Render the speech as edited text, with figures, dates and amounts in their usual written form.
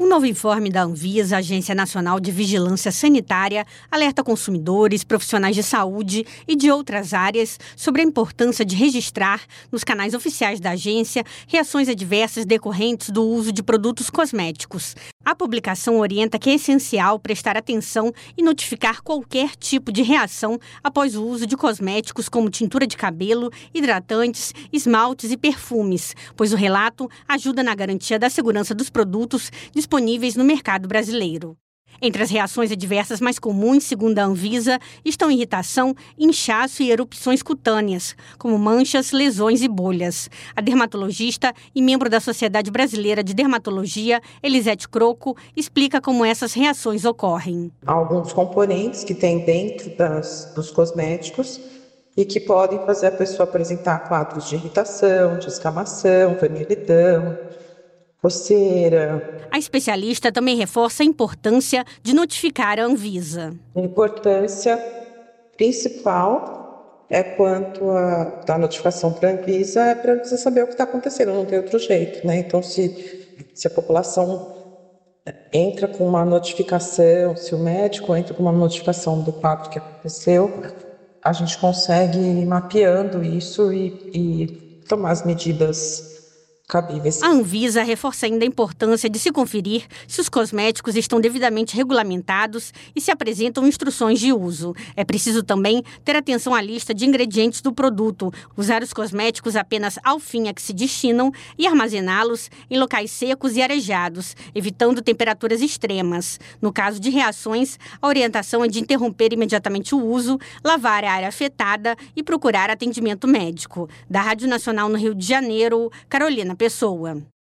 Um novo informe da Anvisa, Agência Nacional de Vigilância Sanitária, alerta consumidores, profissionais de saúde e de outras áreas sobre a importância de registrar, nos canais oficiais da agência, reações adversas decorrentes do uso de produtos cosméticos. A publicação orienta que é essencial prestar atenção e notificar qualquer tipo de reação após o uso de cosméticos como tintura de cabelo, hidratantes, esmaltes e perfumes, pois o relato ajuda na garantia da segurança dos produtos disponíveis no mercado brasileiro. Entre as reações adversas mais comuns, segundo a Anvisa, estão irritação, inchaço e erupções cutâneas, como manchas, lesões e bolhas. A dermatologista e membro da Sociedade Brasileira de Dermatologia, Elisete Croco, explica como essas reações ocorrem. Há alguns componentes que tem dentro dos cosméticos e que podem fazer a pessoa apresentar quadros de irritação, de escamação, vermelhidão, coceira. A especialista também reforça a importância de notificar a Anvisa. A importância principal é quanto da notificação para a Anvisa, é para a Anvisa saber o que está acontecendo, não tem outro jeito, né? Então, se a população entra com uma notificação, se o médico entra com uma notificação do quadro que aconteceu, a gente consegue ir mapeando isso e tomar as medidas cabíveis. A Anvisa reforça ainda a importância de se conferir se os cosméticos estão devidamente regulamentados e se apresentam instruções de uso. É preciso também ter atenção à lista de ingredientes do produto, usar os cosméticos apenas ao fim a que se destinam e armazená-los em locais secos e arejados, evitando temperaturas extremas. No caso de reações, a orientação é de interromper imediatamente o uso, lavar a área afetada e procurar atendimento médico. Da Rádio Nacional no Rio de Janeiro, Carolina Pessoa.